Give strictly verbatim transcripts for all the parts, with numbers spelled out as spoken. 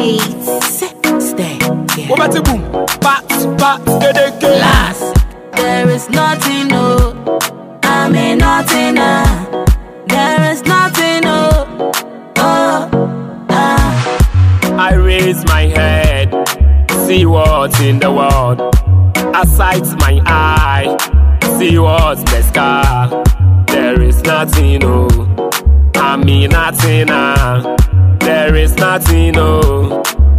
beats. Stay. What about the boom? Bat, bat, get it, get Last. There is nothing, no. I mean nothing, uh. There is nothing, no. Oh, uh. I raise my head, see what's in the world. I sight my eye, see what's the sky. There is nothing, no. I mean nothing, uh. There is nothing, no.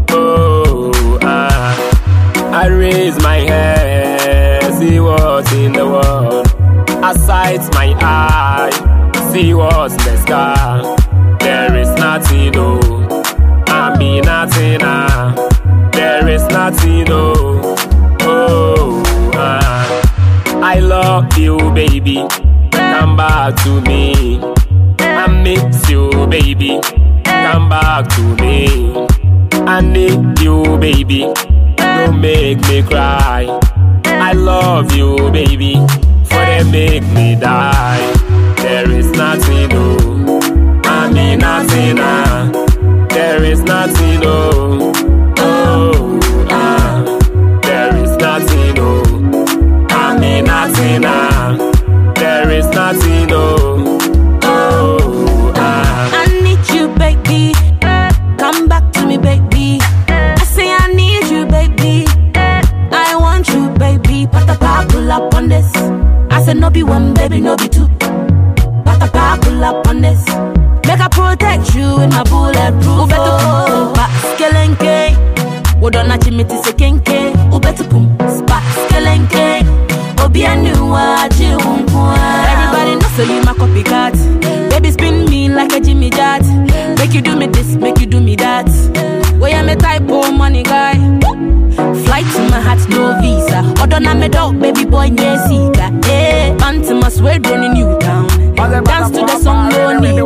Oh, uh. I raise my head, see what's in the world. I sight my eye, see what's the sky. There is nothing, no. I mean nothing, uh. There is nothing, no. Oh, uh. I love you, baby. Come back to me. I miss you, baby. Come back to me. I need you, baby. Don't make me cry. I love you, baby. For they make me die. There is nothing, no. I mean nothing, uh. There is nothing, no. Oh, uh. There is nothing, no. I mean nothing, uh. There is nothing, no. Oh, uh. I need you, baby. Come back to me, baby. I say I need you, baby. I want you, baby. Patapa, pull up on this. I said no be one, baby, no be two. Patapa, pull up on this. Make I protect you in my bulletproof. Ubetu pum spa skelenke. Wodona chimiti se kenke. Ubetu pum spa skelenke. Obi anuwa jiunkwa. Everybody knows so you my copycat. Baby spin me like a Jimmy Jat. Make you do me this, make you do me that. Boy I'm a type of money guy. Flight to my heart, no visa. Odona me dog, baby boy, yeah, sika. Eh, unto my sweat running you down. Dance to the song, no need.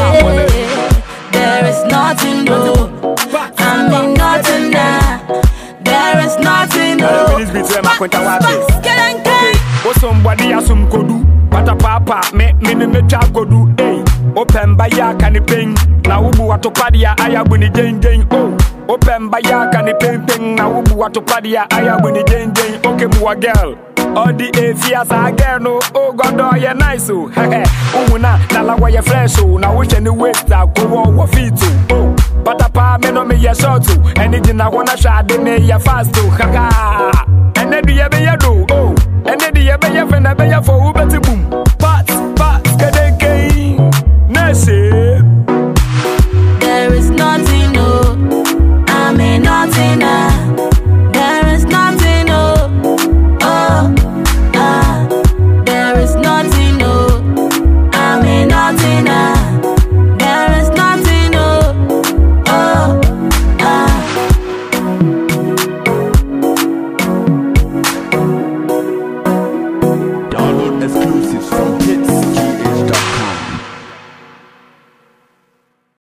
There is nothing, no. I mean nothing now. There is nothing, no. Okay, somebody has some kodu. Pata papa, me me me me kodu. Hey, open by ya can ping. Na ubu watopadia aya buni jeng jeng. Oh, open by ya can ping ping. Na ubu watopadia aya buni jeng jeng. Okay, mua girl. All the afias are girl no. Oh God, oh you nice oh. Hehe, umuna na la wa ya fresh oh. Na wish any waste go wo fit oh. Pata pa me no me ya short oh. Anything I wanna try de me ya fast oh. Haha, and then do ya be ya do oh. And then do ya be ya friend be ya for who better boom.